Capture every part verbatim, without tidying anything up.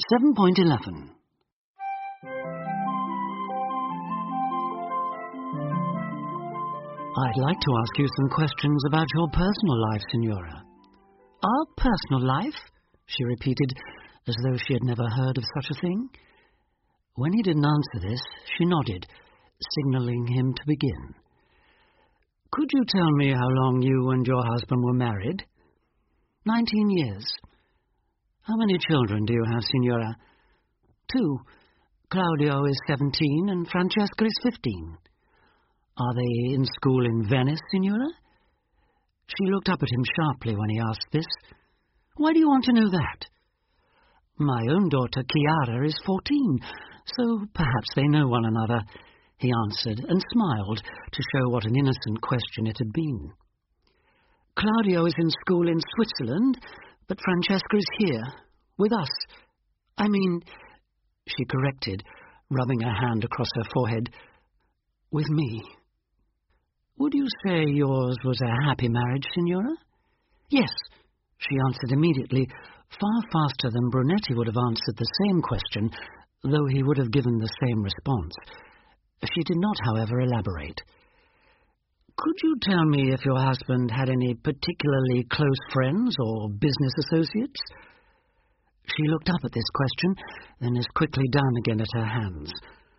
seven point eleven. I'd like to ask you some questions about your personal life, Signora. Our personal life? She repeated, as though she had never heard of such a thing. When he didn't answer this, she nodded, signalling him to begin. Could you tell me how long you and your husband were married? Nineteen years. How many children do you have, Signora? Two. Claudio is seventeen and Francesca is fifteen. Are they in school in Venice, Signora? She looked up at him sharply when he asked this. Why do you want to know that? My own daughter, Chiara, is fourteen, so perhaps they know one another, he answered, and smiled to show what an innocent question it had been. Claudio is in school in Switzerland, but Francesca is here, with us. I mean, she corrected, rubbing her hand across her forehead, with me. Would you say yours was a happy marriage, Signora? Yes, she answered immediately, far faster than Brunetti would have answered the same question, though he would have given the same response. She did not, however, elaborate. Could you tell me if your husband had any particularly close friends or business associates? She looked up at this question, then as quickly down again at her hands.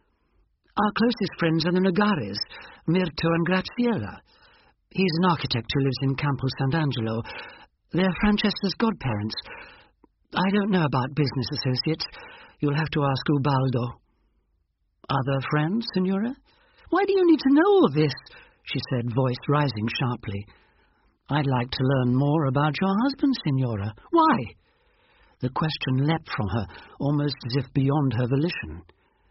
Our closest friends are the Nogares, Mirto and Graziella. He's an architect who lives in Campo Sant'Angelo. They're Francesca's godparents. I don't know about business associates. You'll have to ask Ubaldo. Other friends, Signora? Why do you need to know all this? She said, voice rising sharply. I'd like to learn more about your husband, Signora. Why? The question leapt from her, almost as if beyond her volition.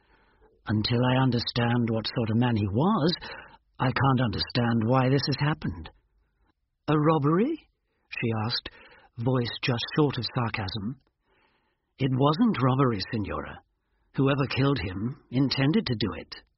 Until I understand what sort of man he was, I can't understand why this has happened. A robbery? She asked, voice just short of sarcasm. It wasn't robbery, Signora. Whoever killed him intended to do it.